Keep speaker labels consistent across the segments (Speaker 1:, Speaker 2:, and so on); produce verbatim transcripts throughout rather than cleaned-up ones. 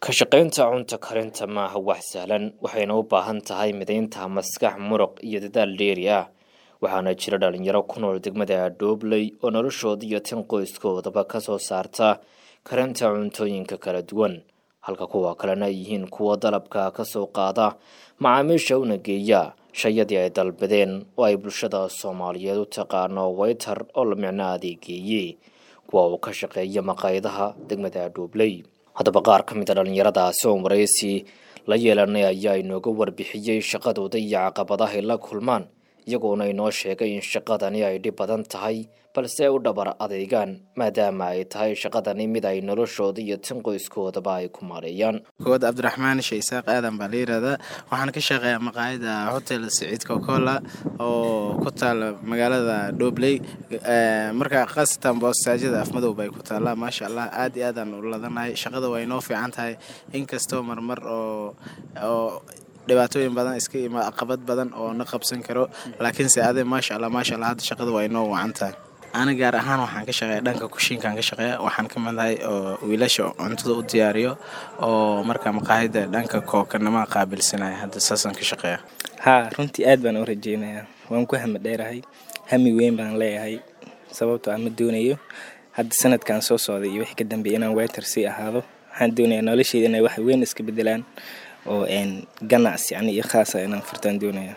Speaker 1: Ka shaqaynta cunto karinta maaha wax sahlan, waxayna u baahan tahay midaynta maskax, muruq iyo dadaal dheeri ah. Waxaana jira dhalinyaro ku nool degmada Doobley oo noloshooda iyo tan qoyskoodaba ka soo saarta karinta cuntooyinka kala duwan, halka kuwa kalena yihiin kuwa dalabka ka soo qaada macaamiisha una geeya shayadii ay dalbadeen oo ay bulshada Soomaaliyeed u taqaano waiter oo la micno adeegeeyay kuwa uu ka shaqeeya maqaayadaha degmada Doobley. haddaba qaar ka mid ah dhalinyaradaasi oo wareysi la yeelanay ayaa inooga warbixiyay shaqadooda iyo caqabadaha ay la kulmaan, iyagoona inoo sheegay in shaqadani ay dhib badan tahay balse ay u dhabar adeegaan maadaama ay tahay shaqadani mid ay noloshooda iyo tan qoyskoodaba ay ku maareeyaan.
Speaker 2: Kood Cabdiraxmaan Sheesaaq Aadan baa la yiraahdaa, waxaan ka shaqeeyaa maqaayada Hotel Saciid Coca-Cola oo ku taal magaalada Doobley. Marka qastan boostaajada afmadow bay ku taala, maasha Allah aad iyo aad aan u ladanahay. Shaqada way noo fiican tahay inkastoo marmar oo oo dhibaatooyin badan iska ima caqabad badan oo na qabsan karo, laakiin si aad maasha Allah maasha Allah hadda shaqada way noo wacan tahay. Ana gaar ahaan waxaan ka shaqeeyaa dhanka kushiinkan ka shaqeeyaa, waxaan ka madahay oo wiilasha cuntada u diyaariyo oo marka maqaayada dhanka kookanama qaabilsanay hadda saasan ka shaqeeyaa.
Speaker 3: Ha runtii aad baan u rajeynayaa, waan ku hamad dheerahay, hami weyn baan leeyahay sababtoo ah ma doonayo hadda sanadkan soo socday iyo wixii ka dambeeyay inaan waiter si ahaado. Waxaan doonayaa noloshayda inay wax weyn iska bedelaan oo een ganacsi yani iyo khaas ah inaan furtaan doonayaa.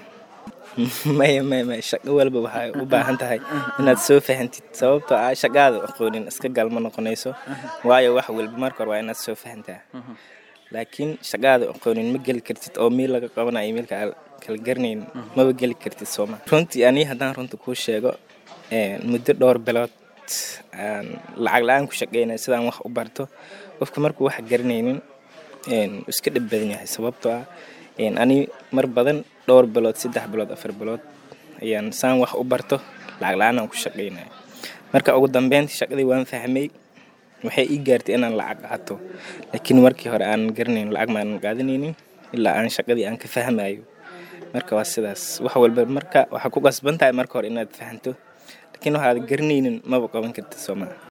Speaker 3: may may may shaqo walba waxay u baahan tahay inaad soo fahantid sababtoo ah shaqada aqoonin iska galma noqonayso, waayo wax walba marka hore waa inaad soo fahantaa. laakiin shaqada aqoonin ma gali kartid oo meel laga qabanayo meelka kala garnayn ma gali kartid Soomaa. Runtii ani haddaan runta ku sheego een muddo dhowr bilood aan lacag la'aan ku shaqeynay sidaan wax u barto, qofka markuu wax garanaynin een iska dhib badan yahay sababtoo ah een ani mar badan dhowr bilood saddex bilood afar bilood ayaan saan wax u barto lacag la'aan aan ku shaqeynay. Marka ugu dambeyn shaqadii waan fahmay, waxay ii gaartay inaan lacag qaato, laakiin markii hore aan garanayn lacag ma aan qaadanaynin ilaa aan shaqadii aan ka fahmayo. Marka waa sidaas wax walba marka waxa ku qasban tahay marka hore inaad fahanto, laakiin waxa aad garanaynin ma qaban kartid Soomaa.